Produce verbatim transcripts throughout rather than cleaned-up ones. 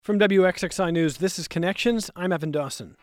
From W X X I News, this is Connections. I'm Evan Dawson.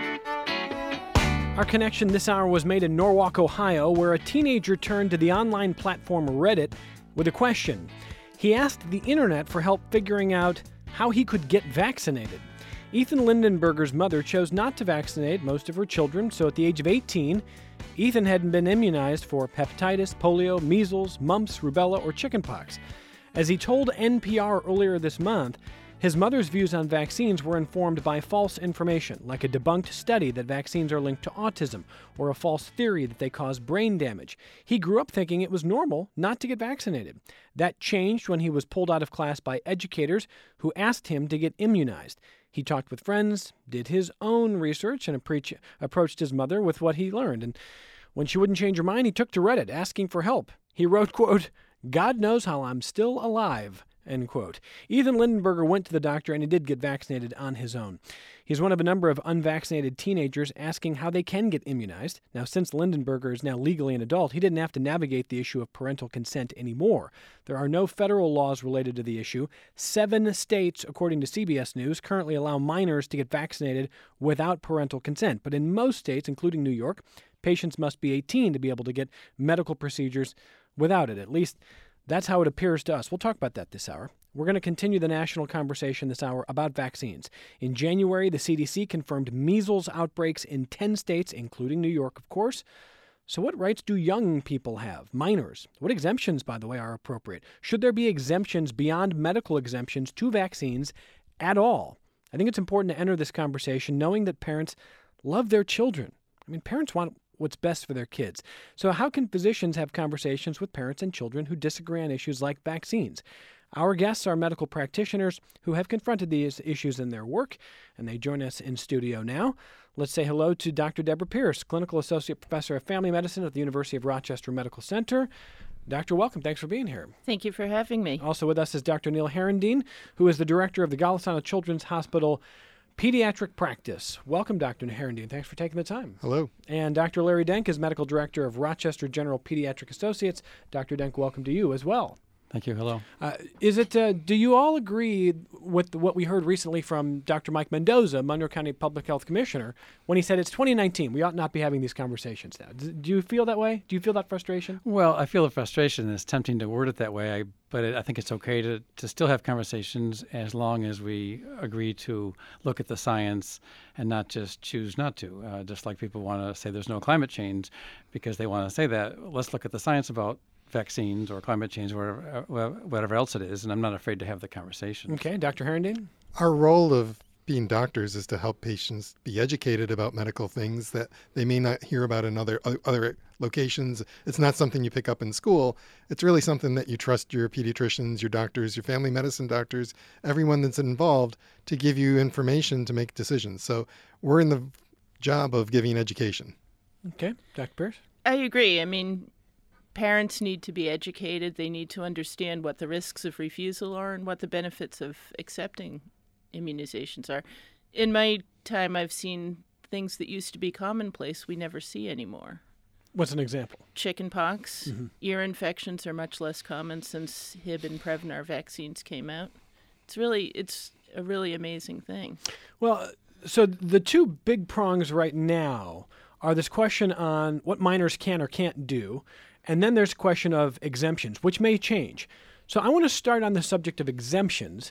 Our connection this hour was made in Norwalk, Ohio, where a teenager turned to the online platform Reddit with a question. He asked the internet for help figuring out how he could get vaccinated. Ethan Lindenberger's mother chose not to vaccinate most of her children, so at the age of eighteen, Ethan hadn't been immunized for hepatitis, polio, measles, mumps, rubella, or chickenpox. As he told N P R earlier this month, his mother's views on vaccines were informed by false information, like a debunked study that vaccines are linked to autism, or a false theory that they cause brain damage. He grew up thinking it was normal not to get vaccinated. That changed when he was pulled out of class by educators who asked him to get immunized. He talked with friends, did his own research, and approach, approached his mother with what he learned. And when she wouldn't change her mind, he took to Reddit, asking for help. He wrote, quote, "God knows how I'm still alive," end quote. Ethan Lindenberger went to the doctor and he did get vaccinated on his own. He's one of a number of unvaccinated teenagers asking how they can get immunized. Now, since Lindenberger is now legally an adult, he didn't have to navigate the issue of parental consent anymore. There are no federal laws related to the issue. Seven states, according to C B S News, currently allow minors to get vaccinated without parental consent. But in most states, including New York, patients must be eighteen to be able to get medical procedures without it. At least that's how it appears to us. We'll talk about that this hour. We're going to continue the national conversation this hour about vaccines. In January, the C D C confirmed measles outbreaks in ten states, including New York, of course. So what rights do young people have? Minors. What exemptions, by the way, are appropriate? Should there be exemptions beyond medical exemptions to vaccines at all? I think it's important to enter this conversation knowing that parents love their children. I mean, parents want what's best for their kids. So how can physicians have conversations with parents and children who disagree on issues like vaccines? Our guests are medical practitioners who have confronted these issues in their work, and they join us in studio now. Let's say hello to Doctor Deborah Pierce, Clinical Associate Professor of Family Medicine at the University of Rochester Medical Center. Doctor, welcome. Thanks for being here. Thank you for having me. Also with us is Doctor Neil Herendeen, who is the Director of the Golisano Children's Hospital Pediatric Practice. Welcome, Doctor Herendeen. Thanks for taking the time. Hello. And Doctor Larry Denk is Medical Director of Rochester General Pediatric Associates. Doctor Denk, welcome to you as well. Thank you. Hello. Uh, is it? Uh, do you all agree with what we heard recently from Doctor Mike Mendoza, Monroe County Public Health Commissioner, when he said it's twenty nineteen, we ought not be having these conversations now? Do you feel that way? Do you feel that frustration? Well, I feel the frustration. It's tempting to word it that way, I, but it, I think it's okay to, to still have conversations as long as we agree to look at the science and not just choose not to. Uh, just like people want to say there's no climate change because they want to say that. Let's look at the science about vaccines or climate change or whatever, whatever else it is, and I'm not afraid to have the conversation. Okay, Doctor Herendeen? Our role of being doctors is to help patients be educated about medical things that they may not hear about in other other locations. It's not something you pick up in school. It's really something that you trust your pediatricians, your doctors, your family medicine doctors, everyone that's involved to give you information to make decisions. So we're in the job of giving education. Okay, Doctor Pierce? I agree. I mean, parents need to be educated. They need to understand what the risks of refusal are and what the benefits of accepting immunizations are. In my time, I've seen things that used to be commonplace we never see anymore. What's an example? Chickenpox. Mm-hmm. Ear infections are much less common since Hib and Prevnar vaccines came out. It's really, it's a really amazing thing. Well, so the two big prongs right now are this question on what minors can or can't do, and then there's a question of exemptions, which may change. So I want to start on the subject of exemptions.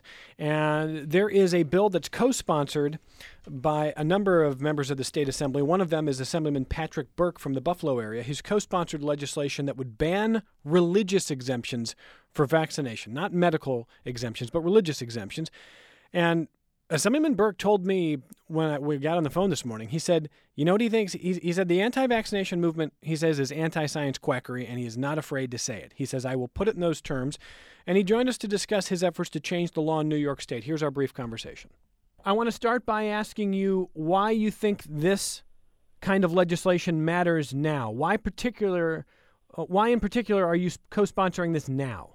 And there is a bill that's co-sponsored by a number of members of the state assembly. One of them is Assemblyman Patrick Burke from the Buffalo area. He's co-sponsored legislation that would ban religious exemptions for vaccination, not medical exemptions, but religious exemptions. And Assemblyman Burke told me when I, we got on the phone this morning, he said, you know what he thinks? He, he said the anti-vaccination movement, he says, is anti-science quackery, and he is not afraid to say it. He says, I will put it in those terms. And he joined us to discuss his efforts to change the law in New York State. Here's our brief conversation. I want to start by asking you why you think this kind of legislation matters now. Why particular? Uh, why in particular are you co-sponsoring this now?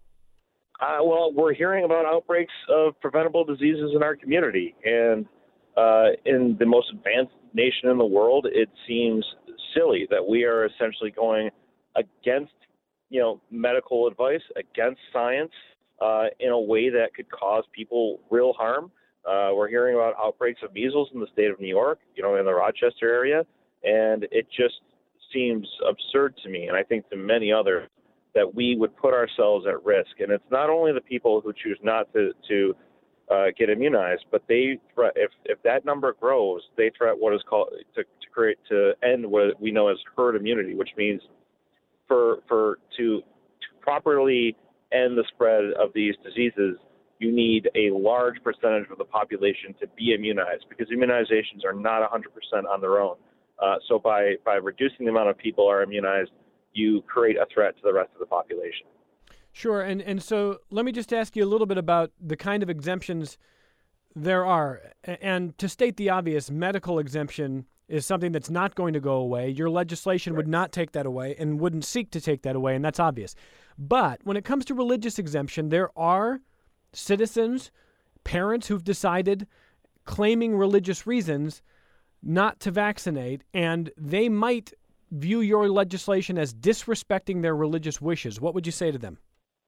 Uh, well, we're hearing about outbreaks of preventable diseases in our community, and uh, in the most advanced nation in the world, it seems silly that we are essentially going against, you know, medical advice, against science, uh, in a way that could cause people real harm. Uh, we're hearing about outbreaks of measles in the state of New York, you know, in the Rochester area, and it just seems absurd to me, and I think to many others, that we would put ourselves at risk. And it's not only the people who choose not to, to uh, get immunized, but they threat, if if that number grows, they threat what is called to, to create to end what we know as herd immunity, which means for for to, to properly end the spread of these diseases, you need a large percentage of the population to be immunized, because immunizations are not one hundred percent on their own. Uh, so by, by reducing the amount of people are immunized, you create a threat to the rest of the population. Sure, and, and so let me just ask you a little bit about the kind of exemptions there are. And to state the obvious, medical exemption is something that's not going to go away. Your legislation would not take that away and wouldn't seek to take that away, and that's obvious. But when it comes to religious exemption, there are citizens, parents who've decided, claiming religious reasons, not to vaccinate, and they might view your legislation as disrespecting their religious wishes. What would you say to them?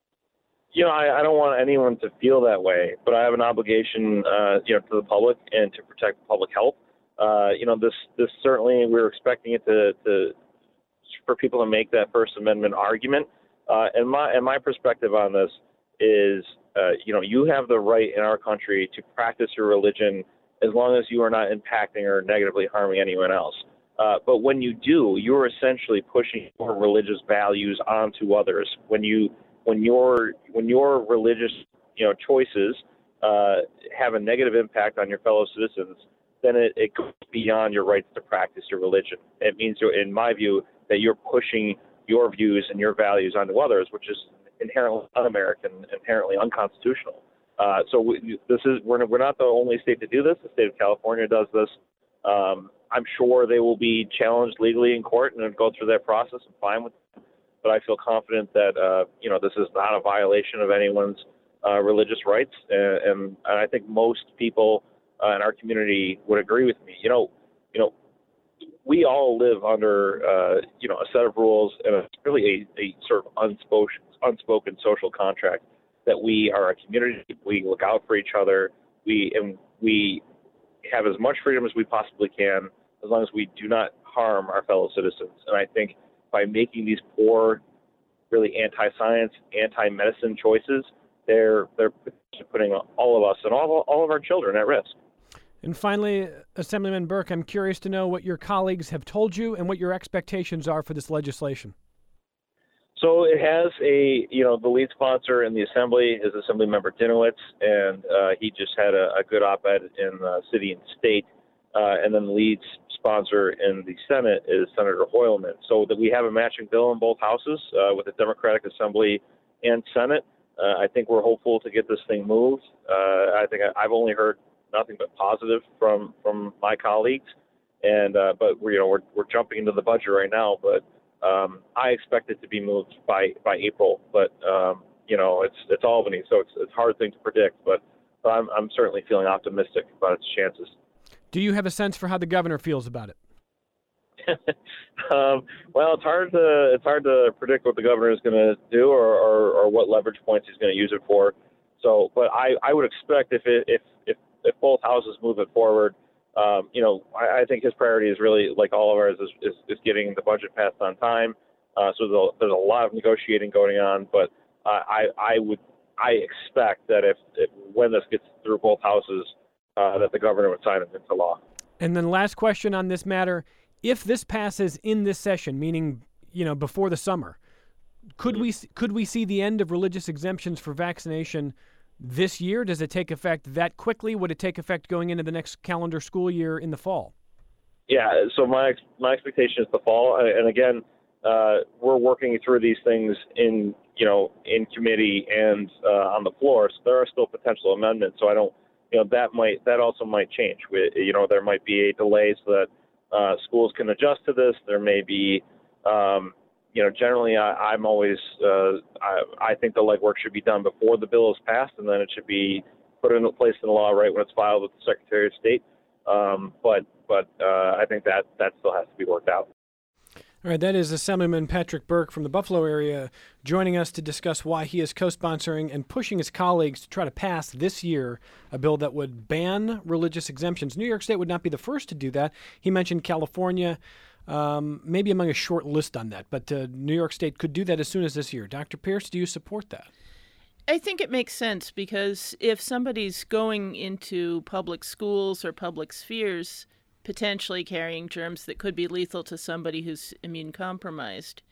You know, I, I don't want anyone to feel that way, but I have an obligation, uh, you know, to the public and to protect public health. Uh, you know, this this certainly we're expecting it to, to for people to make that First Amendment argument. Uh, and my and my perspective on this is, uh, you know, you have the right in our country to practice your religion as long as you are not impacting or negatively harming anyone else. Uh, but when you do, you're essentially pushing your religious values onto others. When you, when your, when your religious, you know, choices uh, have a negative impact on your fellow citizens, then it, it goes beyond your rights to practice your religion. It means, you're, in my view, that you're pushing your views and your values onto others, which is inherently un-American, inherently unconstitutional. Uh, so we, this is we're we're not the only state to do this. The state of California does this. Um, I'm sure they will be challenged legally in court and go through that process and fine with it. But I feel confident that uh, you know this is not a violation of anyone's uh, religious rights, and, and, and I think most people uh, in our community would agree with me. You know, you know, we all live under uh, you know a set of rules, and it's really a, a sort of unspoken unspoken social contract that we are a community. We look out for each other. We and we have as much freedom as we possibly can, as long as we do not harm our fellow citizens. And I think by making these poor, really anti-science, anti-medicine choices, they're they're putting all of us and all all of our children at risk. And finally, Assemblyman Burke, I'm curious to know what your colleagues have told you and what your expectations are for this legislation. So it has a, you know, the lead sponsor in the Assembly is Assemblymember Dinowitz, and uh, he just had a, a good op-ed in the City and State. Uh, and then the lead sponsor in the Senate is Senator Hoylman. So that we have a matching bill in both houses uh, with the Democratic Assembly and Senate. Uh, I think we're hopeful to get this thing moved. Uh, I think I, I've only heard nothing but positive from, from my colleagues, and uh, but we're, you know we're we're jumping into the budget right now. But um, I expect it to be moved by, by April. But um, you know it's it's Albany, so it's it's a hard thing to predict. But I'm I'm certainly feeling optimistic about its chances. Do you have a sense for how the governor feels about it? um, well, it's hard to it's hard to predict what the governor is going to do or, or, or what leverage points he's going to use it for. So, but I, I would expect if it, if if if both houses move it forward, um, you know, I, I think his priority is really, like all of ours, is, is, is getting the budget passed on time. Uh, so there's a, there's a lot of negotiating going on, but uh, I I would I expect that if, if when this gets through both houses, uh, that the governor would sign it into law. And then last question on this matter: if this passes in this session, meaning you know before the summer, could we could we see the end of religious exemptions for vaccination this year? Does it take effect that quickly? Would it take effect going into the next calendar school year in the fall? Yeah, so my my expectation is the fall, and again, uh, we're working through these things in you know in committee and uh, on the floor. So there are still potential amendments. So I don't, you know, that might that also might change. We, you know, there might be a delay so that uh, schools can adjust to this. There may be. Um, You know, generally, I, I'm always, uh, I, I think the legwork should be done before the bill is passed, and then it should be put into place in the law right when it's filed with the Secretary of State. Um, but but uh, I think that, that still has to be worked out. All right, that is Assemblyman Patrick Burke from the Buffalo area joining us to discuss why he is co-sponsoring and pushing his colleagues to try to pass this year a bill that would ban religious exemptions. New York State would not be the first to do that. He mentioned California, um, maybe among a short list on that, but uh, New York State could do that as soon as this year. Doctor Pierce, do you support that? I think it makes sense because if somebody's going into public schools or public spheres potentially carrying germs that could be lethal to somebody who's immune compromised,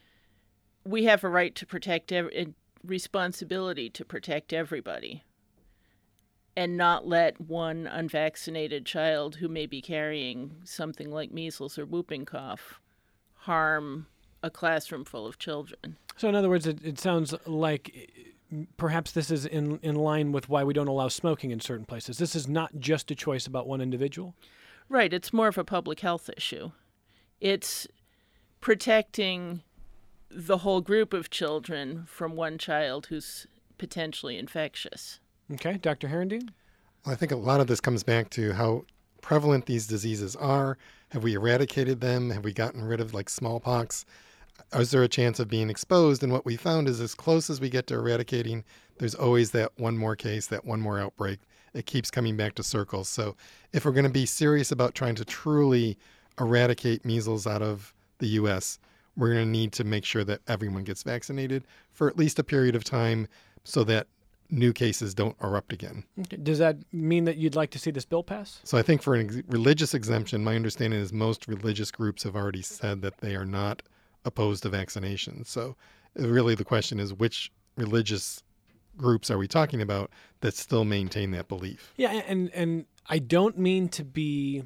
we have a right to protect, ev- a responsibility to protect everybody and not let one unvaccinated child who may be carrying something like measles or whooping cough harm a classroom full of children. So in other words, it, it sounds like perhaps this is in, in line with why we don't allow smoking in certain places. This is not just a choice about one individual. Right, it's more of a public health issue. It's protecting the whole group of children from one child who's potentially infectious. Okay, Doctor Herendeen? Well, I think a lot of this comes back to how prevalent these diseases are. Have we eradicated them? Have we gotten rid of like smallpox? Is there a chance of being exposed? And what we found is as close as we get to eradicating, there's always that one more case, that one more outbreak. It keeps coming back to circles. So if we're going to be serious about trying to truly eradicate measles out of the U S, we're going to need to make sure that everyone gets vaccinated for at least a period of time so that new cases don't erupt again. Okay. Does that mean that you'd like to see this bill pass? So I think for an ex- religious exemption, my understanding is most religious groups have already said that they are not opposed to vaccination. So really the question is which religious groups are we talking about that still maintain that belief? Yeah, and and I don't mean to be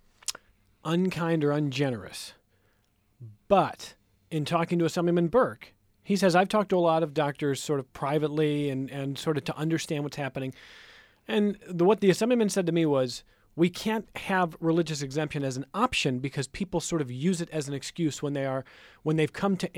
unkind or ungenerous, but in talking to Assemblyman Burke, he says, I've talked to a lot of doctors sort of privately and, and sort of to understand what's happening. And the, what the Assemblyman said to me was, we can't have religious exemption as an option because people sort of use it as an excuse when they are when they've come to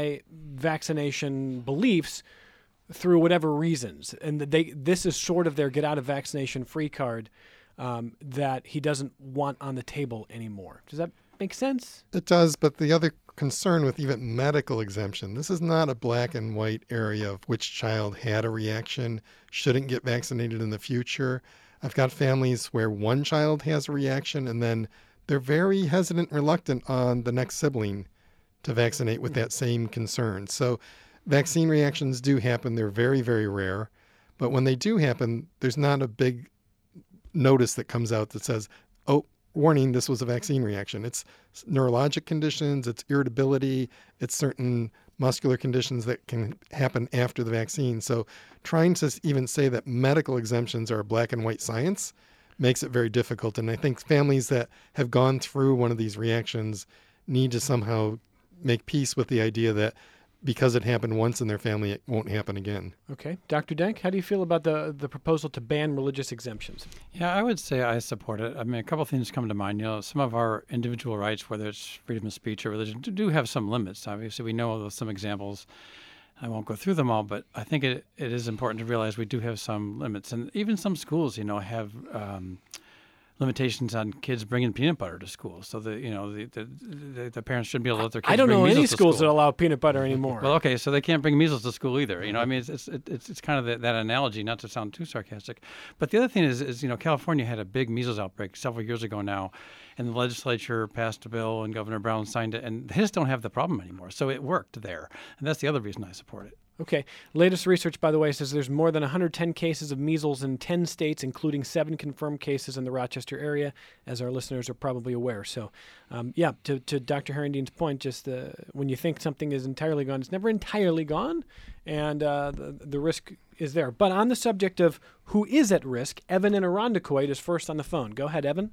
anti-vaccination beliefs through whatever reasons. And they this is sort of their get out of vaccination free card um, that he doesn't want on the table anymore. Does that make sense? It does, but the other concern with even medical exemption, this is not a black and white area of which child had a reaction, shouldn't get vaccinated in the future. I've got families where one child has a reaction and then they're very hesitant, reluctant on the next sibling to vaccinate with that same concern. So vaccine reactions do happen. They're very, very rare. But when they do happen, there's not a big notice that comes out that says, oh, warning, this was a vaccine reaction. It's neurologic conditions, it's irritability, it's certain muscular conditions that can happen after the vaccine. So trying to even say that medical exemptions are a black and white science makes it very difficult. And I think families that have gone through one of these reactions need to somehow make peace with the idea that because it happened once in their family, it won't happen again. Okay. Doctor Denk, how do you feel about the the proposal to ban religious exemptions? Yeah, I would say I support it. I mean, a couple of things come to mind. You know, some of our individual rights, whether it's freedom of speech or religion, do have some limits. Obviously, we know of some examples. I won't go through them all, but I think it, it is important to realize we do have some limits. And even some schools, you know, have um, limitations on kids bringing peanut butter to school. So the you know the the, the, the parents shouldn't be able to let their kids I don't bring know any measles to schools school. that allow peanut butter anymore. Well, okay, so they can't bring measles to school either. You know, I mean, it's it's it's, it's kind of the, that analogy, not to sound too sarcastic. But the other thing is, is, you know, California had a big measles outbreak several years ago now, and the legislature passed a bill, and Governor Brown signed it, and they just don't have the problem anymore. So it worked there, and that's the other reason I support it. Okay. Latest research, by the way, says there's more than one hundred ten cases of measles in ten states, including seven confirmed cases in the Rochester area, as our listeners are probably aware. So, um, yeah, to, to Doctor Herendeen's point, just the, when you think something is entirely gone, it's never entirely gone, and uh, the, the risk is there. But on the subject of who is at risk, Evan in Irondequoit is first on the phone. Go ahead, Evan.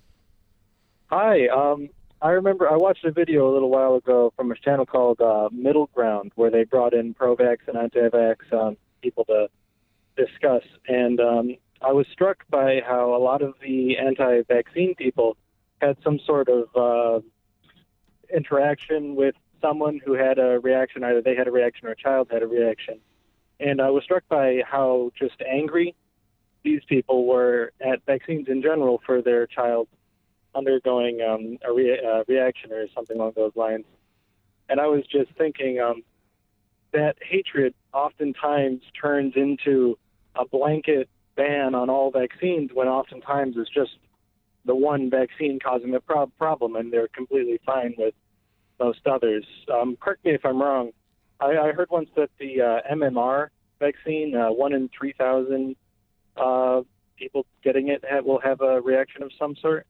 Hi. Um, I remember I watched a video a little while ago from a channel called uh, Middle Ground, where they brought in pro-vax and anti-vax um, people to discuss. And um, I was struck by how a lot of the anti-vaccine people had some sort of uh, interaction with someone who had a reaction. Either they had a reaction or a child had a reaction. And I was struck by how just angry these people were at vaccines in general for their child undergoing um, a re- uh, reaction or something along those lines. And I was just thinking um, that hatred oftentimes turns into a blanket ban on all vaccines when oftentimes it's just the one vaccine causing the pro- problem, and they're completely fine with most others. Um, correct me if I'm wrong. I, I heard once that the uh, M M R vaccine, uh, one in three thousand uh, people getting it have, will have a reaction of some sort.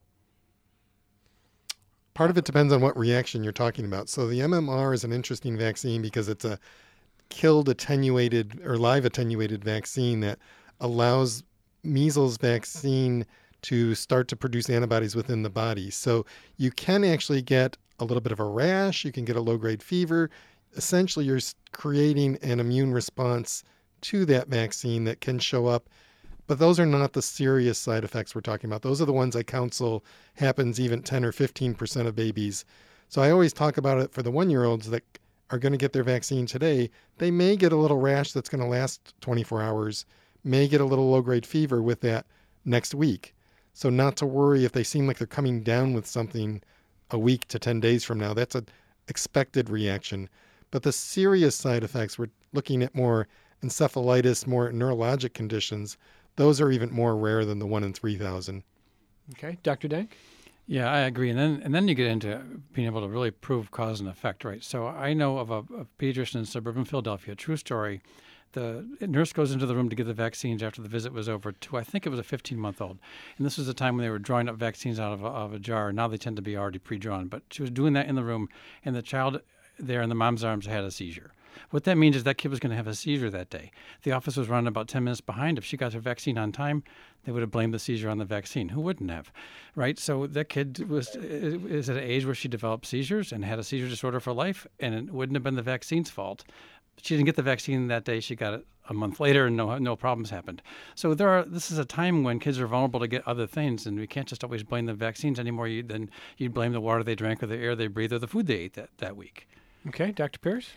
Part of it depends on what reaction you're talking about. So the M M R is an interesting vaccine because it's a killed attenuated or live attenuated vaccine that allows measles vaccine to start to produce antibodies within the body. So you can actually get a little bit of a rash, you can get a low-grade fever. Essentially, you're creating an immune response to that vaccine that can show up. But those are not the serious side effects we're talking about. Those are the ones I counsel happens even ten or fifteen percent of babies. So I always talk about it for the one-year-olds that are going to get their vaccine today. They may get a little rash that's going to last twenty-four hours, may get a little low-grade fever with that next week. So not to worry if they seem like they're coming down with something a week to ten days from now. That's an expected reaction. But the serious side effects, we're looking at more encephalitis, more neurologic conditions. Those are even more rare than the one in three thousand. Okay, Doctor Dank? Yeah, I agree. And then and then you get into being able to really prove cause and effect, right? So I know of a, a pediatrician in suburban Philadelphia, true story. The nurse goes into the room to give the vaccines after the visit was over to, I think it was a fifteen-month-old. And this was the time when they were drawing up vaccines out of a, of a jar. Now they tend to be already pre-drawn. But she was doing that in the room, and the child there in the mom's arms had a seizure. What that means is that kid was going to have a seizure that day. The office was running about ten minutes behind. If she got her vaccine on time, they would have blamed the seizure on the vaccine. Who wouldn't have, right? So that kid was is at an age where she developed seizures and had a seizure disorder for life, and it wouldn't have been the vaccine's fault. She didn't get the vaccine that day. She got it a month later, and no no problems happened. So there are. This is a time when kids are vulnerable to get other things, and we can't just always blame the vaccines anymore. You, then you'd blame the water they drank, or the air they breathed, or the food they ate that, that week. Okay, Doctor Pierce?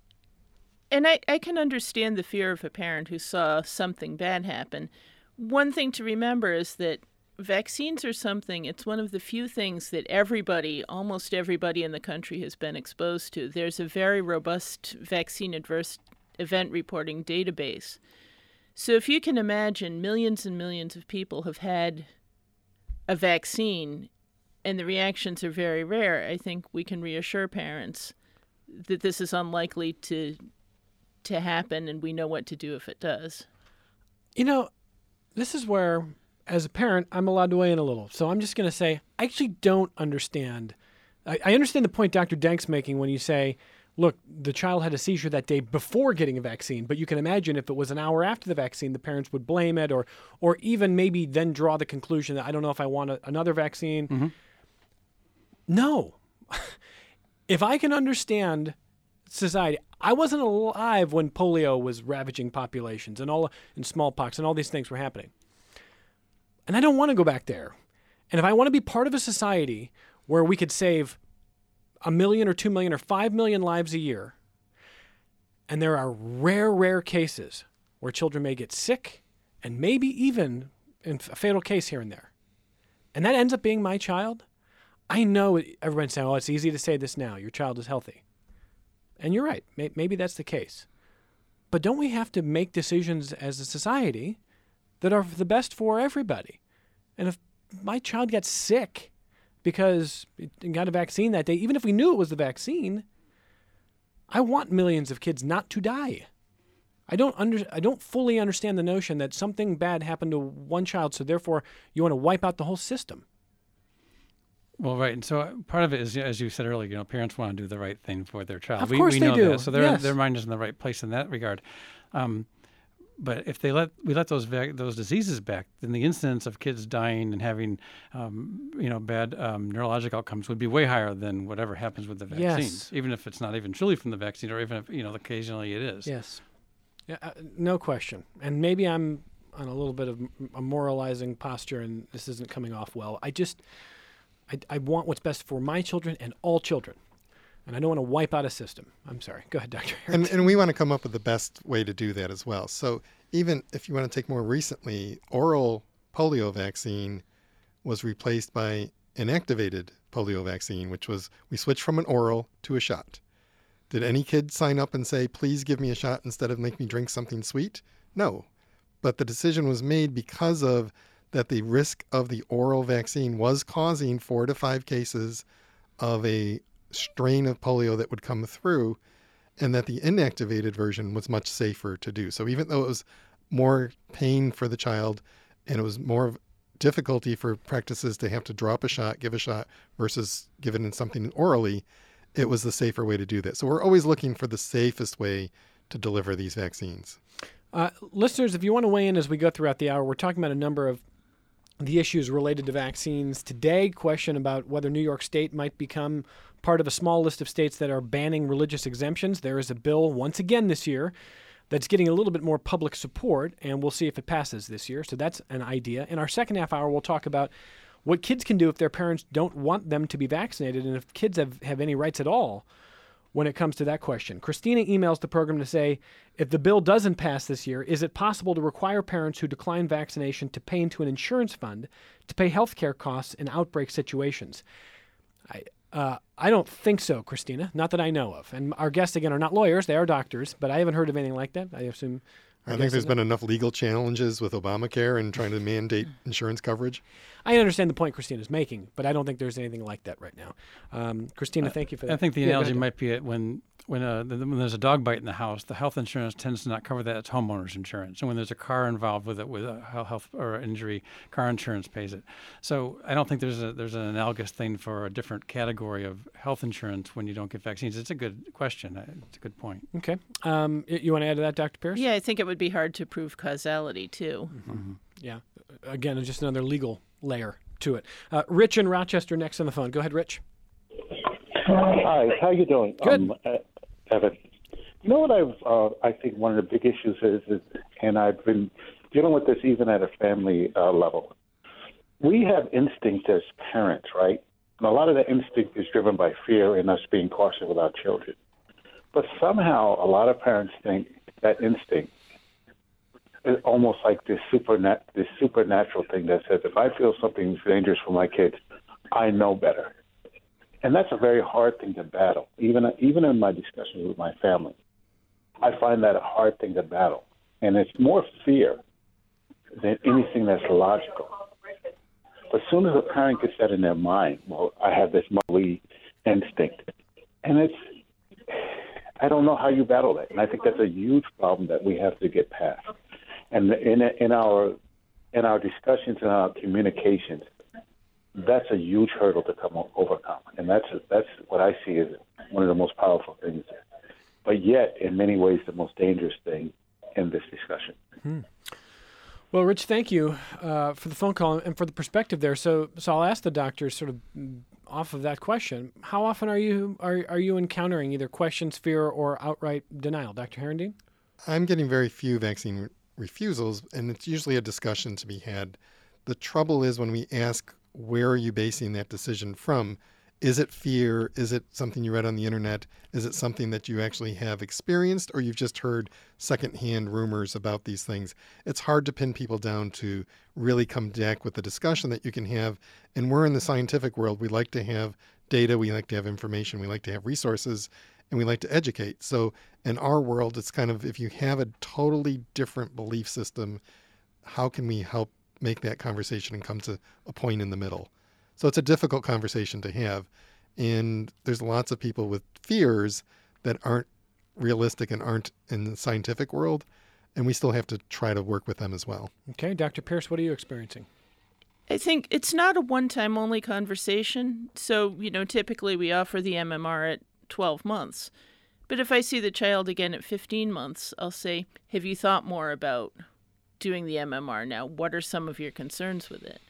And I, I can understand the fear of a parent who saw something bad happen. One thing to remember is that vaccines are something, it's one of the few things that everybody, almost everybody in the country has been exposed to. There's a very robust vaccine adverse event reporting database. So if you can imagine, millions and millions of people have had a vaccine and the reactions are very rare. I think we can reassure parents that this is unlikely to to happen, and we know what to do if it does. You know, this is where, as a parent, I'm allowed to weigh in a little. So I'm just going to say, I actually don't understand. I, I understand the point Doctor Dank's making when you say, look, the child had a seizure that day before getting a vaccine, but you can imagine if it was an hour after the vaccine, the parents would blame it, or or even maybe then draw the conclusion that I don't know if I want a, another vaccine. Mm-hmm. No. If I can understand society, I wasn't alive when polio was ravaging populations and all and smallpox and all these things were happening. And I don't want to go back there. And if I want to be part of a society where we could save a million or two million or five million lives a year, and there are rare, rare cases where children may get sick and maybe even in a fatal case here and there, and that ends up being my child, I know everyone's saying, oh, it's easy to say this now. Your child is healthy. And you're right. Maybe that's the case. But don't we have to make decisions as a society that are the best for everybody? And if my child gets sick because it got a vaccine that day, even if we knew it was the vaccine, I want millions of kids not to die. I don't under, I don't fully understand the notion that something bad happened to one child, so therefore you want to wipe out the whole system. Well, right, and so part of it is, as you said earlier, you know, parents want to do the right thing for their child. Of we, course we they know do. That. So their Yes. their mind is in the right place in that regard. Um, but if they let we let those vac- those diseases back, then the incidence of kids dying and having, um, you know, bad um, neurologic outcomes would be way higher than whatever happens with the vaccines. Yes. Even if it's not even truly from the vaccine, or even if, you know, occasionally it is. Yes. Yeah, uh, no question. And maybe I'm on a little bit of a moralizing posture and this isn't coming off well. I just, I, I want what's best for my children and all children. And I don't want to wipe out a system. I'm sorry. Go ahead, Doctor And, and we want to come up with the best way to do that as well. So even if you want to take more recently, oral polio vaccine was replaced by inactivated polio vaccine, which was we switched from an oral to a shot. Did any kid sign up and say, please give me a shot instead of make me drink something sweet? No. But the decision was made because of that the risk of the oral vaccine was causing four to five cases of a strain of polio that would come through, and that the inactivated version was much safer to do. So even though it was more pain for the child and it was more difficulty for practices to have to drop a shot, give a shot, versus give it in something orally, it was the safer way to do that. So we're always looking for the safest way to deliver these vaccines. Uh, listeners, if you want to weigh in as we go throughout the hour, we're talking about a number of the issues related to vaccines today. Question about whether New York State might become part of a small list of states that are banning religious exemptions. There is a bill once again this year that's getting a little bit more public support, and we'll see if it passes this year. So that's an idea. In our second half hour, we'll talk about what kids can do if their parents don't want them to be vaccinated, and if kids have, have any rights at all when it comes to that question. Christina emails the program to say, if the bill doesn't pass this year, is it possible to require parents who decline vaccination to pay into an insurance fund to pay health care costs in outbreak situations? I uh, I don't think so, Christina, not that I know of. And our guests, again, are not lawyers, they are doctors, but I haven't heard of anything like that. I assume... I, I think there's been enough legal challenges with Obamacare and trying to mandate insurance coverage. I understand the point Christina's making, but I don't think there's anything like that right now. Um, Christina, thank you for that. I think the Yeah, go analogy ahead. might be it when when, uh, when there's a dog bite in the house, the health insurance tends to not cover that. It's homeowners insurance. And when there's a car involved with it, with a health or injury, car insurance pays it. So I don't think there's a there's an analogous thing for a different category of health insurance when you don't get vaccines. It's a good question. It's a good point. Okay. Um, y- you want to add to that, Doctor Pierce? Yeah, I think it would be hard to prove causality, too. Mm-hmm. Yeah. Again, just another legal layer to it. Uh, Rich in Rochester next on the phone. Go ahead, Rich. Hi, how you doing? Good. Um, uh, Evan. You know what I've, uh, I think one of the big issues is, is, and I've been dealing with this even at a family uh, level. We have instinct as parents, right? And a lot of the instinct is driven by fear and us being cautious with our children. But somehow a lot of parents think that instinct is almost like this, supernat- this supernatural thing that says, if I feel something's dangerous for my kids, I know better. And that's a very hard thing to battle. Even even in my discussions with my family, I find that a hard thing to battle. And it's more fear than anything that's logical. But as soon as a parent gets that in their mind, well, I have this motherly instinct. And it's, I don't know how you battle that. And I think that's a huge problem that we have to get past. And in in our in our discussions and our communications, that's a huge hurdle to come overcome, and that's that's what I see as one of the most powerful things. But yet, in many ways, the most dangerous thing in this discussion. Hmm. Well, Rich, thank you uh, for the phone call and for the perspective there. So, so I'll ask the doctor, sort of off of that question: how often are you are are you encountering either questions, fear, or outright denial, Doctor Herendeen? I'm getting very few vaccine re- refusals, and it's usually a discussion to be had. The trouble is when we ask, where are you basing that decision from? Is it fear? Is it something you read on the internet? Is it something that you actually have experienced, or you've just heard secondhand rumors about these things? It's hard to pin people down to really come back with the discussion that you can have. And we're in the scientific world. We like to have data. We like to have information. We like to have resources, and we like to educate. So in our world, it's kind of, if you have a totally different belief system, how can we help make that conversation and come to a point in the middle? So it's a difficult conversation to have. And there's lots of people with fears that aren't realistic and aren't in the scientific world. And we still have to try to work with them as well. Okay, Doctor Pierce, what are you experiencing? I think it's not a one-time only conversation. So, you know, typically we offer the M M R at twelve months. But if I see the child again at fifteen months, I'll say, have you thought more about doing the M M R now? What are some of your concerns with it?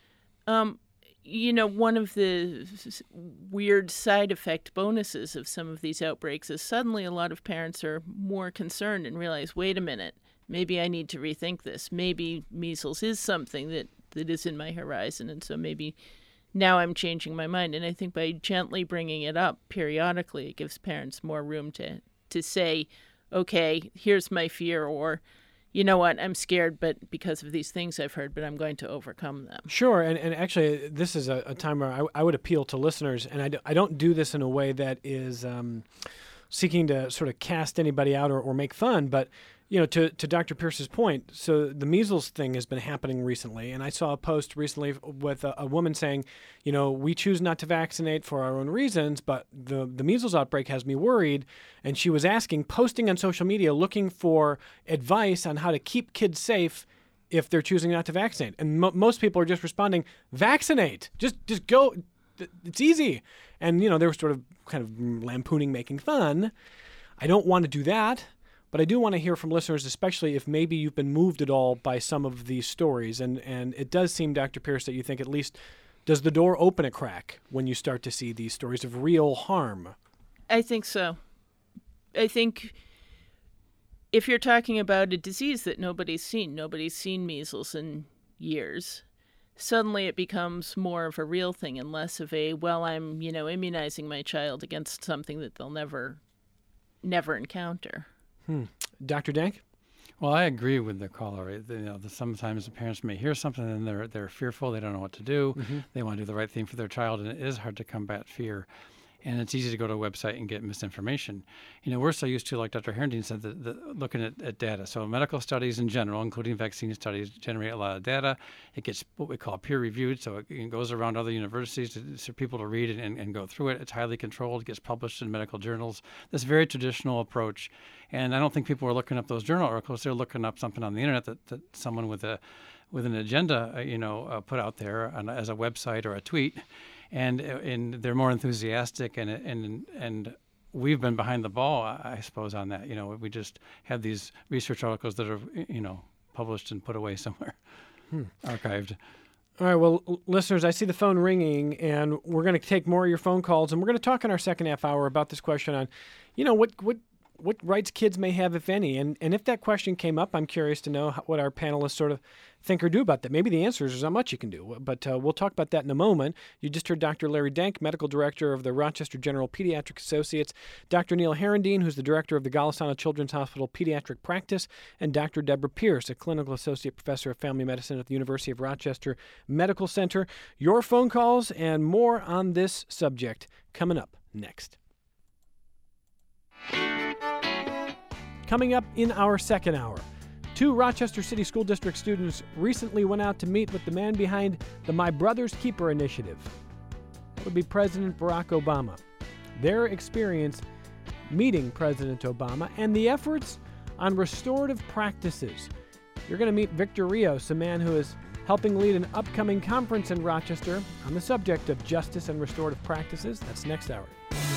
Um, you know, one of the weird side effect bonuses of some of these outbreaks is suddenly a lot of parents are more concerned and realize, wait a minute, maybe I need to rethink this. Maybe measles is something that, that is in my horizon, and so maybe now I'm changing my mind. And I think by gently bringing it up periodically, it gives parents more room to, to say, okay, here's my fear, or, you know what, I'm scared, but because of these things I've heard, but I'm going to overcome them. Sure, and, and actually, this is a, a time where I, I would appeal to listeners, and I, do, I don't do this in a way that is um, seeking to sort of cast anybody out or, or make fun, but you know, to, to Doctor Pierce's point, so the measles thing has been happening recently, and I saw a post recently with a, a woman saying, you know, we choose not to vaccinate for our own reasons, but the, the measles outbreak has me worried, and she was asking, posting on social media, looking for advice on how to keep kids safe if they're choosing not to vaccinate. And mo- most people are just responding, vaccinate, just just go, it's easy. And, you know, they were sort of kind of lampooning, making fun. I don't want to do that. But I do want to hear from listeners, especially if maybe you've been moved at all by some of these stories. And, and it does seem, Doctor Pierce, that you think at least, does the door open a crack when you start to see these stories of real harm? I think so. I think if you're talking about a disease that nobody's seen, nobody's seen measles in years, suddenly it becomes more of a real thing and less of a, well, I'm, you know, immunizing my child against something that they'll never, never encounter. Hmm. Doctor Dank? Well, I agree with the caller. You know, the, sometimes the parents may hear something and they're they're fearful. They don't know what to do. Mm-hmm. They want to do the right thing for their child, and it is hard to combat fear. And it's easy to go to a website and get misinformation. You know, we're so used to, like Doctor Herendeen said, the, the, looking at, at data. So medical studies in general, including vaccine studies, generate a lot of data. It gets what we call peer-reviewed, so it, it goes around other universities to, for people to read and, and go through it. It's highly controlled. It gets published in medical journals. This very traditional approach. And I don't think people are looking up those journal articles. They're looking up something on the internet that, that someone with a with an agenda, uh, you know, uh, put out there on, as a website or a tweet. And and they're more enthusiastic, and and and we've been behind the ball, I suppose, on that. You know, we just have these research articles that are, you know, published and put away somewhere, hmm. archived. All right, well, l- listeners, I see the phone ringing, and we're going to take more of your phone calls, and we're going to talk in our second half hour about this question on, you know, what what what rights kids may have, if any. And and if that question came up, I'm curious to know how, what our panelists sort of think or do about that. Maybe the answer is there's not much you can do, but uh, we'll talk about that in a moment. You just heard Doctor Larry Dank, Medical Director of the Rochester General Pediatric Associates, Doctor Neil Herendeen, who's the Director of the Golisano Children's Hospital Pediatric Practice, and Doctor Deborah Pierce, a Clinical Associate Professor of Family Medicine at the University of Rochester Medical Center. Your phone calls and more on this subject coming up next. Coming up in our second hour, two Rochester City School District students recently went out to meet with the man behind the My Brother's Keeper initiative. That would be President Barack Obama. Their experience meeting President Obama and the efforts on restorative practices. You're going to meet Victor Rios, a man who is helping lead an upcoming conference in Rochester on the subject of justice and restorative practices. That's next hour.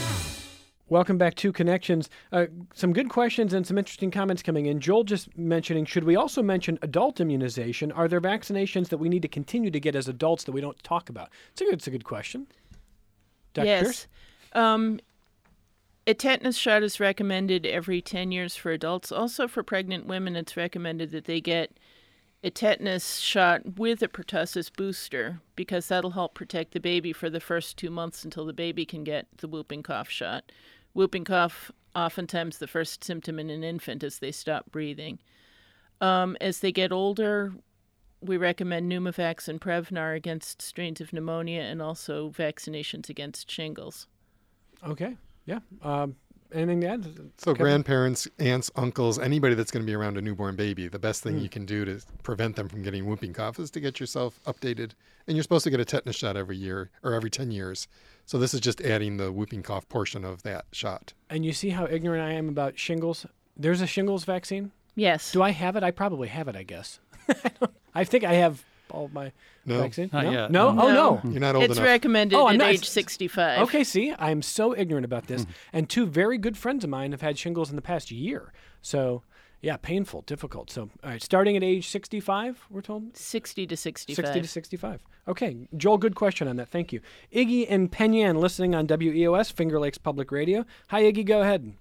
Welcome back to Connections. Uh, some good questions and some interesting comments coming in. Joel just mentioning, should we also mention adult immunization? Are there vaccinations that we need to continue to get as adults that we don't talk about? It's a good, it's a good question. Doctor Yes. Pierce? Um, a tetanus shot is recommended every ten years for adults. Also for pregnant women, it's recommended that they get a tetanus shot with a pertussis booster because that'll help protect the baby for the first two months until the baby can get the whooping cough shot. Whooping cough, oftentimes the first symptom in an infant is they stop breathing. Um, as they get older, we recommend Pneumovax and Prevnar against strains of pneumonia and also vaccinations against shingles. Okay, yeah. Um, anything to add? So Kevin? grandparents, aunts, uncles, anybody that's going to be around a newborn baby, the best thing Mm. you can do to prevent them from getting whooping cough is to get yourself updated. And you're supposed to get a tetanus shot every year or every ten years. So this is just adding the whooping cough portion of that shot. And you see how ignorant I am about shingles? There's a shingles vaccine? Yes. Do I have it? I probably have it, I guess. I, don't, I think I have all my No. vaccine. Not no? yet. No? No. Oh, no. You're not old It's enough. recommended Oh, I'm at not- age sixty-five. Okay, see, I'm so ignorant about this. And two very good friends of mine have had shingles in the past year. So, yeah, painful, difficult. So, all right, starting at age sixty-five, we're told? sixty to sixty-five. sixty to sixty-five. Okay, Joel, good question on that. Thank you. Iggy and Penyan listening on W E O S, Finger Lakes Public Radio. Hi, Iggy, go ahead.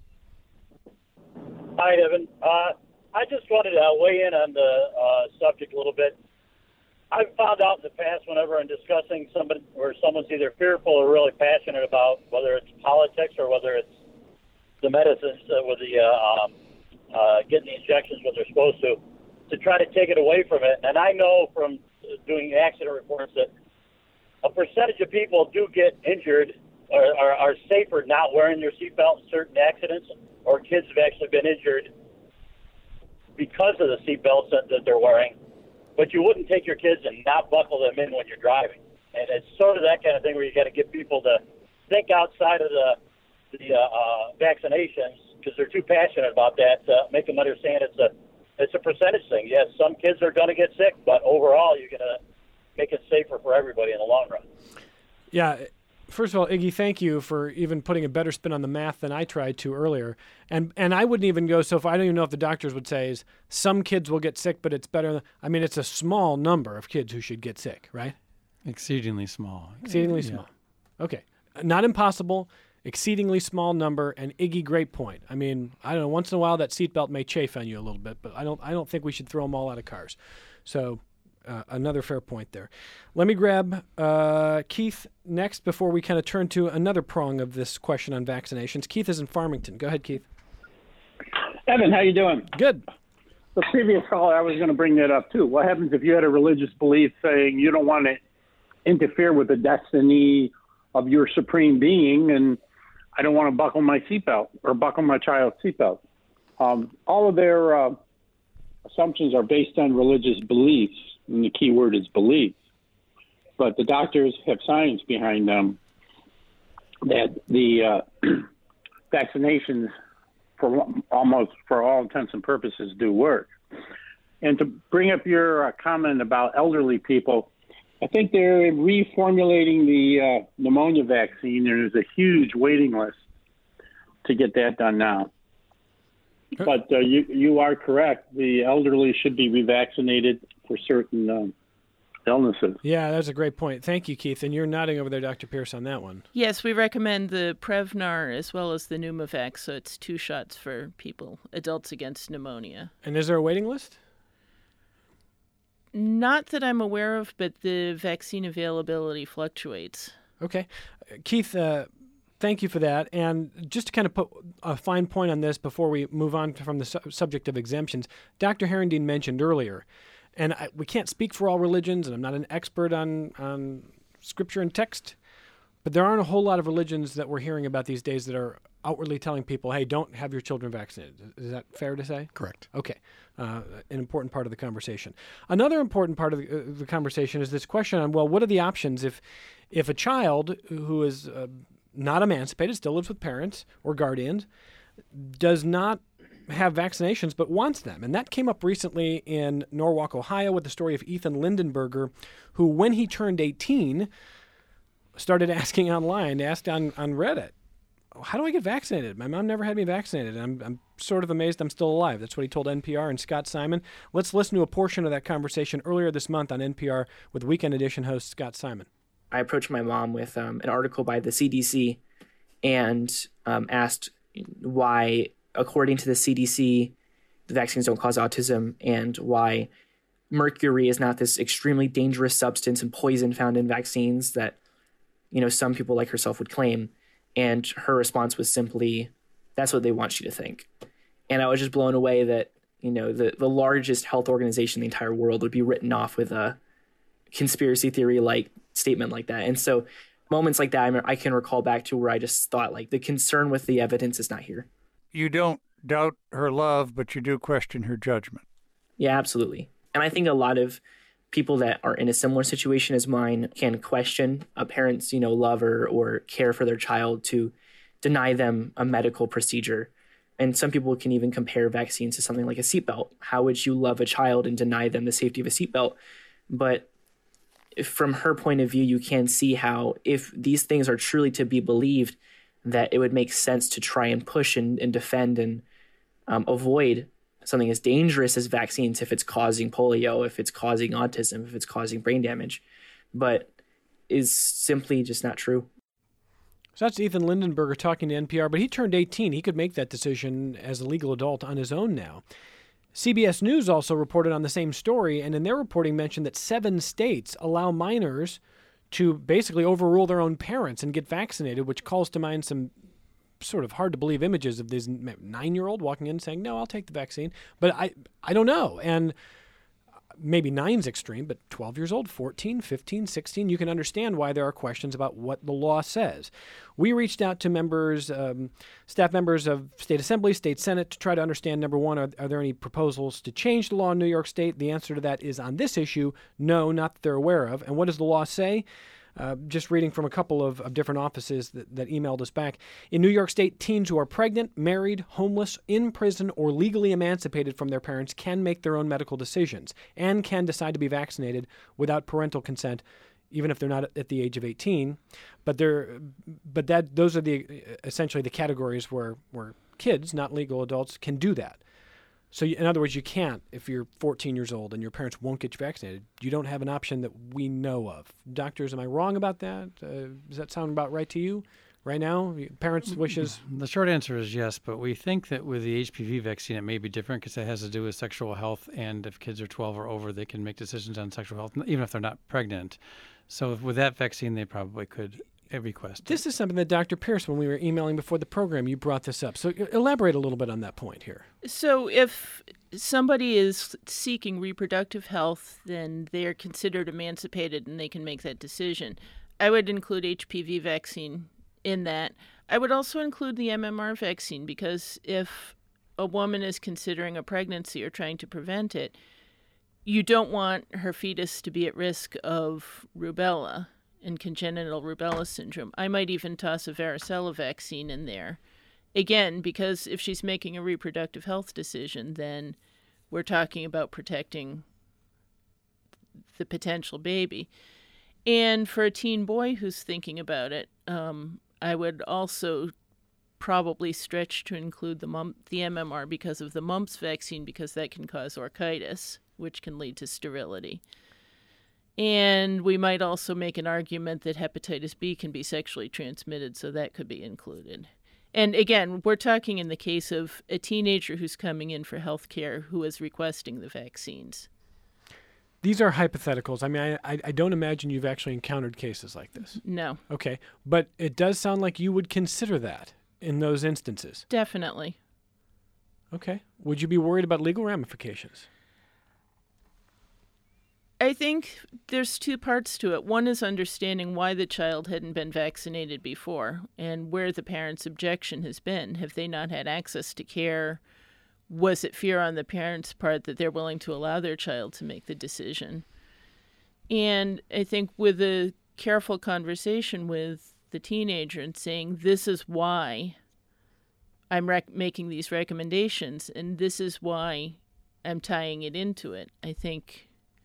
Hi, Evan. Uh, I just wanted to weigh in on the uh, subject a little bit. I've found out in the past whenever I'm discussing somebody or someone's either fearful or really passionate about whether it's politics or whether it's the medicines uh, with the uh, um, uh, getting the injections what they're supposed to, to try to take it away from it. And I know from doing accident reports that a percentage of people do get injured or are, are safer not wearing their seatbelt in certain accidents, or kids have actually been injured because of the seatbelts that, that they're wearing. But you wouldn't take your kids and not buckle them in when you're driving. And it's sort of that kind of thing where you got to get people to think outside of the the uh, uh, vaccinations, because they're too passionate about that. To make them understand it's a it's a percentage thing. Yes, some kids are going to get sick, but overall, you're going to make it safer for everybody in the long run. Yeah. First of all, Iggy, thank you for even putting a better spin on the math than I tried to earlier. And and I wouldn't even go so far. I don't even know if the doctors would say is some kids will get sick, but it's better. I mean, it's a small number of kids who should get sick, right? Exceedingly small. Exceedingly yeah. small. Okay. Not impossible, exceedingly small number, and Iggy, great point. I mean, I don't know, once in a while that seatbelt may chafe on you a little bit, but I don't I don't think we should throw them all out of cars. So uh, another fair point there. Let me grab uh, Keith next before we kind of turn to another prong of this question on vaccinations. Keith is in Farmington. Go ahead, Keith. Evan, how you doing? Good. The previous caller, I was going to bring that up too. What happens if you had a religious belief saying you don't want to interfere with the destiny of your supreme being, and I don't want to buckle my seatbelt or buckle my child's seatbelt? Um, all of their uh, assumptions are based on religious beliefs, and the key word is belief. But the doctors have science behind them that the uh, vaccinations, for almost for all intents and purposes, do work. And to bring up your uh, comment about elderly people, I think they're reformulating the uh, pneumonia vaccine. There's a huge waiting list to get that done now. But uh, you you are correct. The elderly should be revaccinated for certain um, illnesses. Yeah, that's a great point. Thank you, Keith. And you're nodding over there, Doctor Pierce, on that one. Yes, we recommend the Prevnar as well as the Pneumovax, so it's two shots for people, adults against pneumonia. And is there a waiting list? Not that I'm aware of, but the vaccine availability fluctuates. Okay. Keith, uh, thank you for that. And just to kind of put a fine point on this before we move on from the su- subject of exemptions, Doctor Herendeen mentioned earlier, and I, we can't speak for all religions, and I'm not an expert on, on scripture and text, but there aren't a whole lot of religions that we're hearing about these days that are outwardly telling people, hey, don't have your children vaccinated. Is that fair to say? Correct. Okay. Uh, an important part of the conversation. Another important part of the, uh, the conversation is this question on, well, what are the options if if a child who is uh, not emancipated, still lives with parents or guardians, does not have vaccinations but wants them? And that came up recently in Norwalk, Ohio, with the story of Ethan Lindenberger, who, when he turned eighteen, started asking online, asked on, on Reddit, how do I get vaccinated? My mom never had me vaccinated. I'm, I'm sort of amazed I'm still alive. That's what he told N P R and Scott Simon. Let's listen to a portion of that conversation earlier this month on N P R with Weekend Edition host Scott Simon. I approached my mom with um, an article by the C D C and um, asked why, according to the C D C, the vaccines don't cause autism, and why mercury is not this extremely dangerous substance and poison found in vaccines that, you know, some people like herself would claim. And her response was simply, that's what they want you to think. And I was just blown away that, you know, the, the largest health organization in the entire world would be written off with a conspiracy theory-like statement like that. And so moments like that, I, mean, I can recall back to where I just thought, like, the concern with the evidence is not here. You don't doubt her love, but you do question her judgment. Yeah, absolutely. And I think a lot of people that are in a similar situation as mine can question a parent's, you know, love or, or care for their child to deny them a medical procedure. And some people can even compare vaccines to something like a seatbelt. How would you love a child and deny them the safety of a seatbelt? But if, from her point of view, you can see how if these things are truly to be believed, that it would make sense to try and push and, and defend and um, avoid something as dangerous as vaccines if it's causing polio, if it's causing autism, if it's causing brain damage, but is simply just not true. So that's Ethan Lindenberger talking to N P R, but he turned eighteen. He could make that decision as a legal adult on his own now. C B S News also reported on the same story, and in their reporting mentioned that seven states allow minors to basically overrule their own parents and get vaccinated, which calls to mind some sort of hard to believe images of this nine-year-old walking in saying, no, I'll take the vaccine. But I, I don't know. And maybe nine's extreme, but twelve years old, fourteen, fifteen, sixteen, you can understand why there are questions about what the law says. We reached out to members, um, staff members of state assembly, state senate, to try to understand, number one, are, are there any proposals to change the law in New York State? The answer to that is, on this issue, no, not that they're aware of. And what does the law say? Uh, just reading from a couple of, of different offices that, that emailed us back. In New York State, teens who are pregnant, married, homeless, in prison, or legally emancipated from their parents can make their own medical decisions and can decide to be vaccinated without parental consent, even if they're not at the age of eighteen. But they're, but that those are the essentially the categories where, where kids, not legal adults, can do that. So, you, in other words, you can't, if you're fourteen years old and your parents won't get you vaccinated, you don't have an option that we know of. Doctors, am I wrong about that? Uh, does that sound about right to you right now? Parents' wishes? The short answer is yes, but we think that with the H P V vaccine, it may be different because it has to do with sexual health, and if kids are twelve or over, they can make decisions on sexual health, even if they're not pregnant. So with that vaccine, they probably could request. This is something that Doctor Pierce, when we were emailing before the program, you brought this up. So elaborate a little bit on that point here. So if somebody is seeking reproductive health, then they are considered emancipated and they can make that decision. I would include H P V vaccine in that. I would also include the M M R vaccine, because if a woman is considering a pregnancy or trying to prevent it, you don't want her fetus to be at risk of rubella and congenital rubella syndrome. I might even toss a varicella vaccine in there. Again, because if she's making a reproductive health decision, then we're talking about protecting the potential baby. And for a teen boy who's thinking about it, um, I would also probably stretch to include the mum- the M M R because of the mumps vaccine, because that can cause orchitis, which can lead to sterility. And we might also make an argument that hepatitis B can be sexually transmitted, so that could be included. And again, we're talking in the case of a teenager who's coming in for health care who is requesting the vaccines. These are hypotheticals. I mean, I, I don't imagine you've actually encountered cases like this. No. Okay. But it does sound like you would consider that in those instances. Definitely. Okay. Would you be worried about legal ramifications? I think there's two parts to it. One is understanding why the child hadn't been vaccinated before and where the parent's objection has been. Have they not had access to care? Was it fear on the parent's part that they're willing to allow their child to make the decision? And I think with a careful conversation with the teenager and saying, this is why I'm rec- making these recommendations, and this is why I'm tying it into it, I think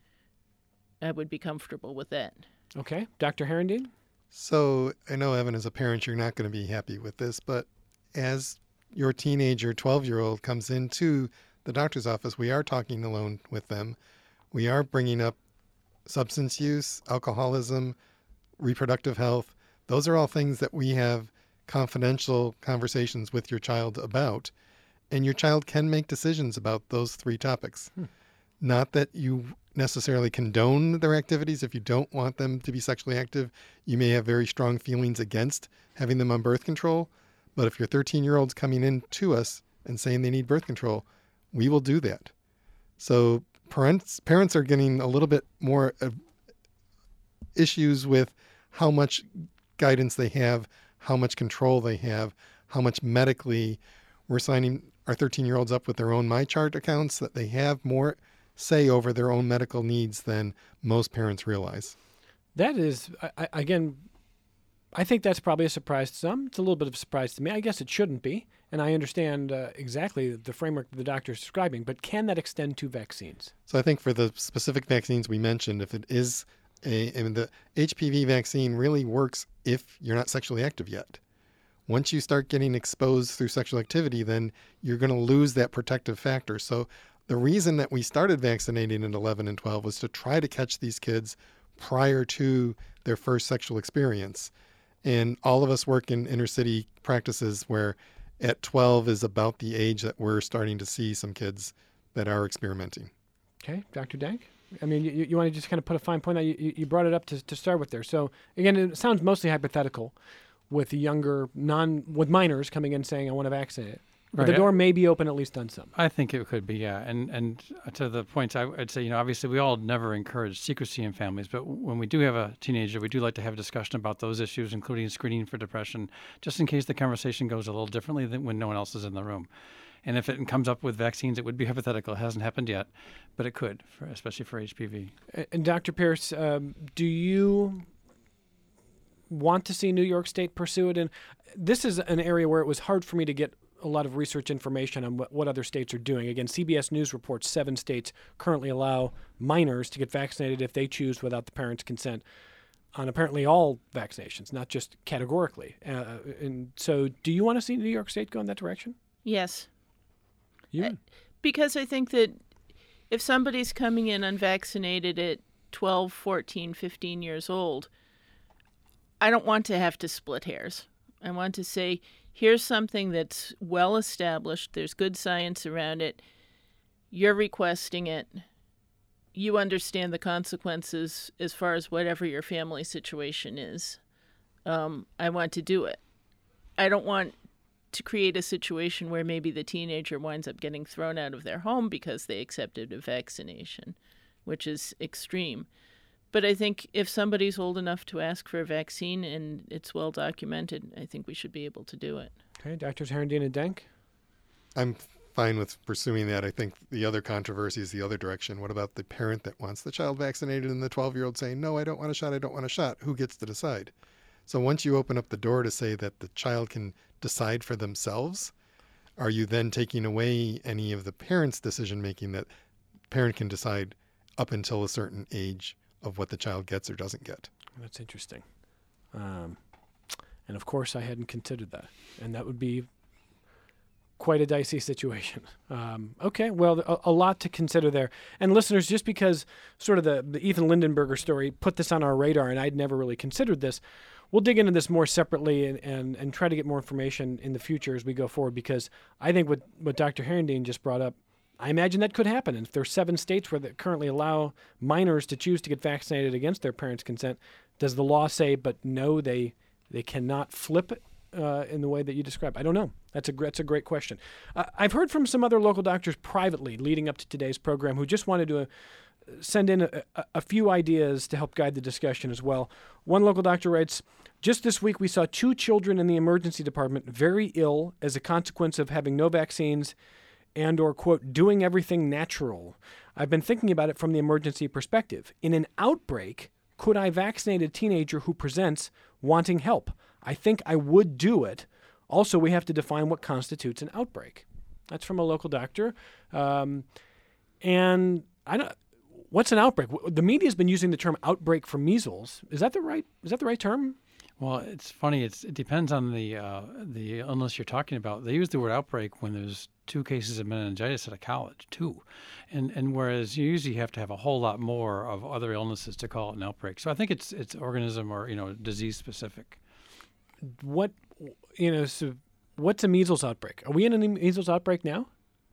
I would be comfortable with that. Okay. Doctor Herendeen? So I know, Evan, as a parent, you're not going to be happy with this, but as your teenager, twelve-year-old, comes into the doctor's office, we are talking alone with them. We are bringing up substance use, alcoholism, reproductive health. Those are all things that we have confidential conversations with your child about, and your child can make decisions about those three topics. Hmm. Not that you necessarily condone their activities. If you don't want them to be sexually active, you may have very strong feelings against having them on birth control. But if your thirteen-year-old's coming in to us and saying they need birth control, we will do that. So parents parents are getting a little bit more uh, issues with how much guidance they have, how much control they have, how much medically we're signing our thirteen-year-olds up with their own MyChart accounts, that they have more say over their own medical needs than most parents realize. That is, I, again, I think that's probably a surprise to some. It's a little bit of a surprise to me. I guess it shouldn't be, and I understand uh, exactly the framework that the doctor is describing, but can that extend to vaccines? So I think for the specific vaccines we mentioned, if it is a, I mean, the H P V vaccine really works if you're not sexually active yet. Once you start getting exposed through sexual activity, then you're going to lose that protective factor. So the reason that we started vaccinating at eleven and twelve was to try to catch these kids prior to their first sexual experience. And all of us work in inner city practices where at twelve is about the age that we're starting to see some kids that are experimenting. Okay, Doctor Dank? I mean, you, you want to just kind of put a fine point on, you, you brought it up to, to start with there. So again, it sounds mostly hypothetical with the younger, non, with minors coming in saying, I want to vaccinate. But the door may be open at least on some. I think it could be, yeah. And and to the points, I, I'd say, you know, obviously we all never encourage secrecy in families, but when we do have a teenager, we do like to have a discussion about those issues, including screening for depression, just in case the conversation goes a little differently than when no one else is in the room. And if it comes up with vaccines, it would be hypothetical. It hasn't happened yet, but it could, for, especially for H P V. And Doctor Pierce, um, do you want to see New York State pursue it? And this is an area where it was hard for me to get a lot of research information on what, what other states are doing. Again, C B S News reports seven states currently allow minors to get vaccinated if they choose without the parents' consent on apparently all vaccinations, not just categorically. Uh, and so do you want to see New York State go in that direction? Yes. You? Uh, because I think that if somebody's coming in unvaccinated at twelve, fourteen, fifteen years old, I don't want to have to split hairs. I want to say, here's something that's well established. There's good science around it. You're requesting it. You understand the consequences as far as whatever your family situation is. Um, I want to do it. I don't want to create a situation where maybe the teenager winds up getting thrown out of their home because they accepted a vaccination, which is extreme. But I think if somebody's old enough to ask for a vaccine and it's well documented, I think we should be able to do it. Okay, Doctors Herendeen and Denk? I'm fine with pursuing that. I think the other controversy is the other direction. What about the parent that wants the child vaccinated and the twelve-year-old saying, no, I don't want a shot, I don't want a shot? Who gets to decide? So once you open up the door to say that the child can decide for themselves, are you then taking away any of the parent's decision-making that parent can decide up until a certain age of what the child gets or doesn't get? That's interesting. Um, and of course, I hadn't considered that. And that would be quite a dicey situation. Um, okay, well, a, a lot to consider there. And listeners, just because sort of the, the Ethan Lindenberger story put this on our radar and I'd never really considered this, we'll dig into this more separately and, and, and try to get more information in the future as we go forward, because I think what, what Doctor Herendeen just brought up, I imagine that could happen. And if there are seven states where they currently allow minors to choose to get vaccinated against their parents' consent, does the law say, but no, they they cannot flip it uh, in the way that you described? I don't know. That's a, that's a great question. Uh, I've heard from some other local doctors privately leading up to today's program who just wanted to uh, send in a, a, a few ideas to help guide the discussion as well. One local doctor writes, just this week we saw two children in the emergency department very ill as a consequence of having no vaccines and or, quote, doing everything natural. I've been thinking about it from the emergency perspective. In an outbreak, could I vaccinate a teenager who presents wanting help? I think I would do it. Also, we have to define what constitutes an outbreak. That's from a local doctor. Um, and I don't, what's an outbreak? The media has been using the term outbreak for measles. Is that the right, is that the right term? Well, it's funny. It's, it depends on the uh, the illness you're talking about. They use the word outbreak when there's two cases of meningitis at a college, too. And and whereas you usually have to have a whole lot more of other illnesses to call it an outbreak. So I think it's it's organism or, you know, disease specific. What, you know, so what's a measles outbreak? Are we in a measles outbreak now?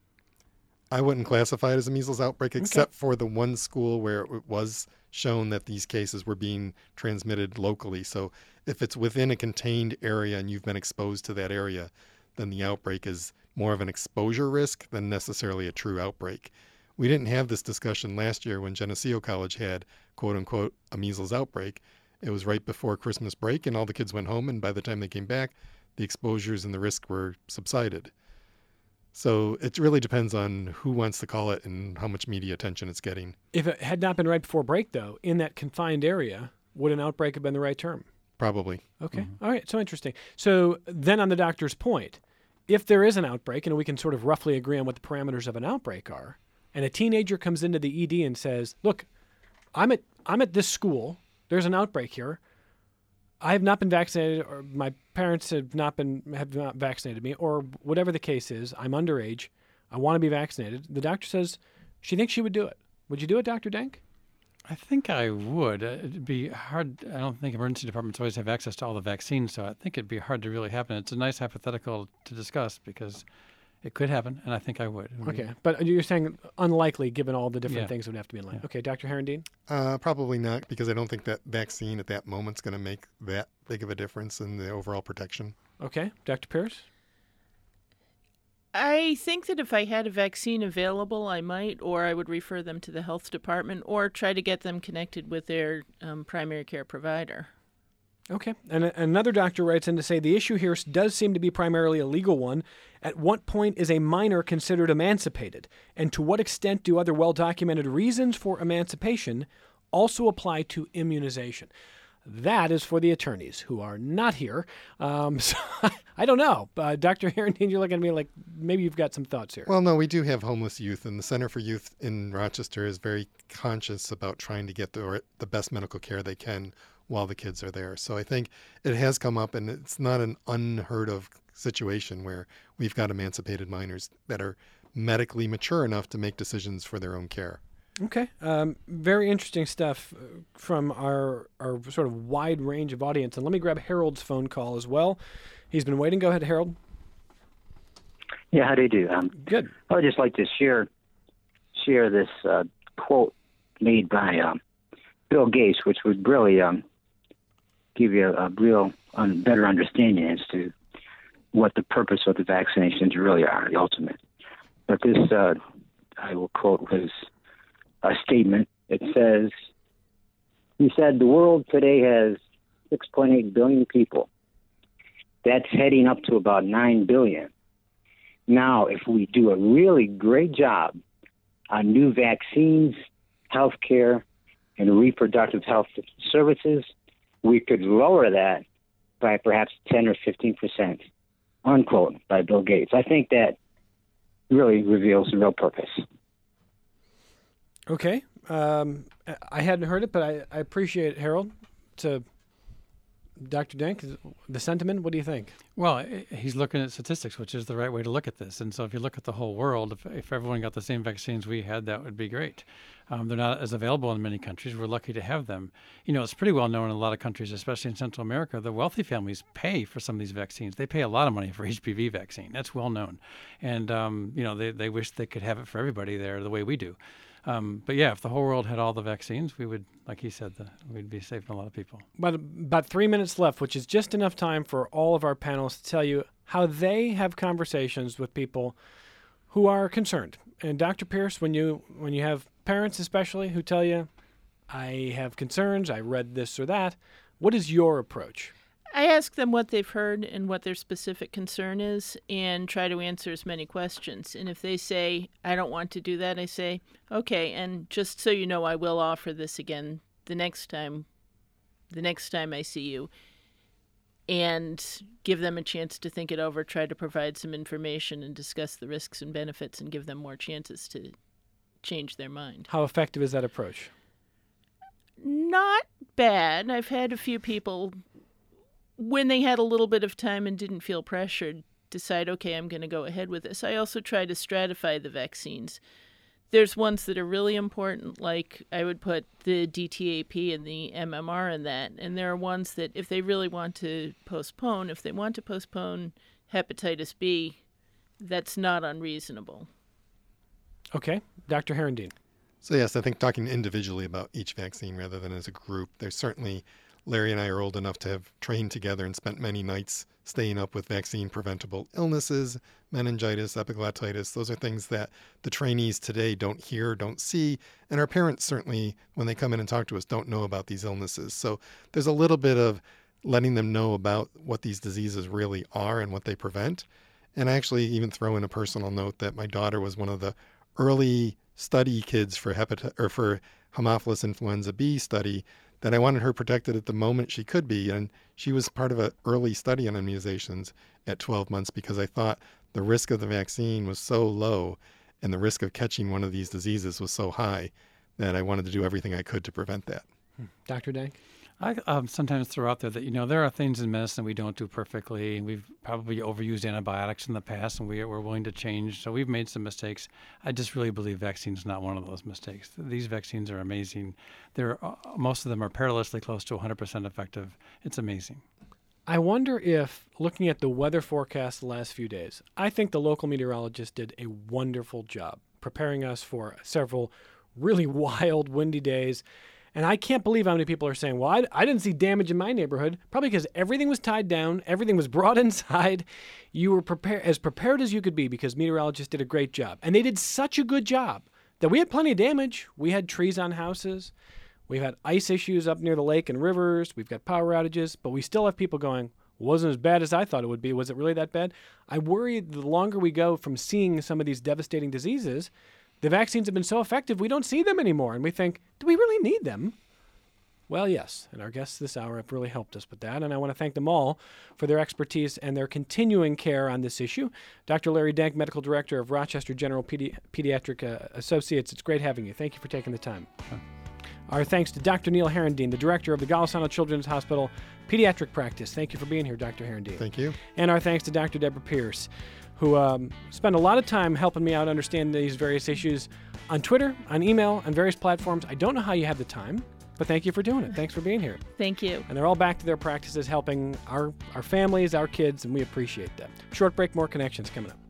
I wouldn't classify it as a measles outbreak, Okay. except for the one school where it was shown that these cases were being transmitted locally. So if it's within a contained area and you've been exposed to that area, then the outbreak is more of an exposure risk than necessarily a true outbreak. We didn't have this discussion last year when Geneseo College had, quote unquote, a measles outbreak. It was right before Christmas break and all the kids went home, and by the time they came back, the exposures and the risk were subsided. So it really depends on who wants to call it and how much media attention it's getting. If it had not been right before break, though, in that confined area, would an outbreak have been the right term? Probably. Okay. Mm-hmm. All right. So interesting. So then on the doctor's point, if there is an outbreak, and we can sort of roughly agree on what the parameters of an outbreak are, and a teenager comes into the E D and says, look, I'm at I'm at this school. There's an outbreak here. I have not been vaccinated, or my parents have not been have not vaccinated me, or whatever the case is. I'm underage. I want to be vaccinated. The doctor says she thinks she would do it. Would you do it, Doctor Denk? I think I would. Uh, It'd be hard. I don't think emergency departments always have access to all the vaccines, so I think it'd be hard to really happen. It's a nice hypothetical to discuss because it could happen, and I think I would. Okay, but you're saying unlikely given all the different Yeah. things that would have to be in line. Yeah. Okay, Doctor Herendeen? Uh, probably not, because I don't think that vaccine at that moment's going to make that big of a difference in the overall protection. Okay, Doctor Pierce? I think that if I had a vaccine available, I might, or I would refer them to the health department or try to get them connected with their um, primary care provider. Okay. And a- another doctor writes in to say the issue here does seem to be primarily a legal one. At what point is a minor considered emancipated? And to what extent do other well-documented reasons for emancipation also apply to immunization? That is for the attorneys who are not here. Um, so I don't know. Uh, Doctor Herendeen, you're looking at me like maybe you've got some thoughts here. Well, no, we do have homeless youth, and the Center for Youth in Rochester is very conscious about trying to get the, the best medical care they can while the kids are there. So I think it has come up, and it's not an unheard of situation where we've got emancipated minors that are medically mature enough to make decisions for their own care. Okay. Um, very interesting stuff from our our sort of wide range of audience. And let me grab Harold's phone call as well. He's been waiting. Go ahead, Harold. Yeah, how do you do? Um, Good. I would just like to share share this uh, quote made by um, Bill Gates, which would really um, give you a, a real um, better understanding as to what the purpose of the vaccinations really are, the ultimate. But this, uh, I will quote, was a statement. It says, he said, the world today has six point eight billion people. That's heading up to about nine billion. Now, if we do a really great job on new vaccines, healthcare, and reproductive health services, we could lower that by perhaps ten or fifteen percent, unquote, by Bill Gates. I think that really reveals the real purpose. Okay. Um, I hadn't heard it, but I, I appreciate it, Harold. To Doctor Denk, the sentiment, what do you think? Well, he's looking at statistics, which is the right way to look at this. And so if you look at the whole world, if, if everyone got the same vaccines we had, that would be great. Um, they're not as available in many countries. We're lucky to have them. You know, it's pretty well known in a lot of countries, especially in Central America, the wealthy families pay for some of these vaccines. They pay a lot of money for H P V vaccine. That's well known. And, um, you know, they, they wish they could have it for everybody there the way we do. Um, but yeah, if the whole world had all the vaccines, we would, like he said, the, we'd be saving a lot of people. But about three minutes left, which is just enough time for all of our panelists to tell you how they have conversations with people who are concerned. And Doctor Pierce, when you when you have parents especially who tell you, I have concerns, I read this or that, what is your approach? I ask them what they've heard and what their specific concern is and try to answer as many questions. And if they say, I don't want to do that, I say, okay, and just so you know, I will offer this again the next time, the next time I see you, and give them a chance to think it over, try to provide some information and discuss the risks and benefits and give them more chances to change their mind. How effective is that approach? Not bad. I've had a few people, when they had a little bit of time and didn't feel pressured, decide, okay, I'm going to go ahead with this. I also try to stratify the vaccines. There's ones that are really important, like I would put the D T A P and the M M R in that. And there are ones that if they really want to postpone, if they want to postpone hepatitis B, that's not unreasonable. Okay. Doctor Herendeen. So yes, I think talking individually about each vaccine rather than as a group, there's certainly, Larry and I are old enough to have trained together and spent many nights staying up with vaccine-preventable illnesses, meningitis, epiglottitis. Those are things that the trainees today don't hear, don't see, and our parents certainly, when they come in and talk to us, don't know about these illnesses. So there's a little bit of letting them know about what these diseases really are and what they prevent. And I actually even throw in a personal note that my daughter was one of the early study kids for hepatitis or for Haemophilus influenza B study, that I wanted her protected at the moment she could be. And she was part of an early study on immunizations at twelve months because I thought the risk of the vaccine was so low and the risk of catching one of these diseases was so high that I wanted to do everything I could to prevent that. Doctor Dank? I um, sometimes throw out there that, you know, there are things in medicine we don't do perfectly. We've probably overused antibiotics in the past, and we, we're willing to change. So we've made some mistakes. I just really believe vaccines is not one of those mistakes. These vaccines are amazing. They're, uh, most of them are perilously close to one hundred percent effective. It's amazing. I wonder if, looking at the weather forecast the last few days, I think the local meteorologist did a wonderful job preparing us for several really wild, windy days. And I can't believe how many people are saying, well, I, I didn't see damage in my neighborhood, probably because everything was tied down, everything was brought inside. You were prepared, as prepared as you could be, because meteorologists did a great job. And they did such a good job that we had plenty of damage. We had trees on houses. We've had ice issues up near the lake and rivers. We've got power outages. But we still have people going, wasn't as bad as I thought it would be. Was it really that bad? I worry the longer we go from seeing some of these devastating diseases, the vaccines have been so effective, we don't see them anymore. And we think, do we really need them? Well, yes. And our guests this hour have really helped us with that. And I want to thank them all for their expertise and their continuing care on this issue. Doctor Larry Denk, Medical Director of Rochester General Pedi- Pediatric uh, Associates. It's great having you. Thank you for taking the time. Sure. Our thanks to Doctor Neil Herendeen, the Director of the Golisano Children's Hospital Pediatric Practice. Thank you for being here, Doctor Herendeen. Thank you. And our thanks to Doctor Deborah Pierce, who um, spent a lot of time helping me out understand these various issues on Twitter, on email, on various platforms. I don't know how you have the time, but thank you for doing it. Thanks for being here. Thank you. And they're all back to their practices helping our, our families, our kids, and we appreciate that. Short break, more Connections coming up.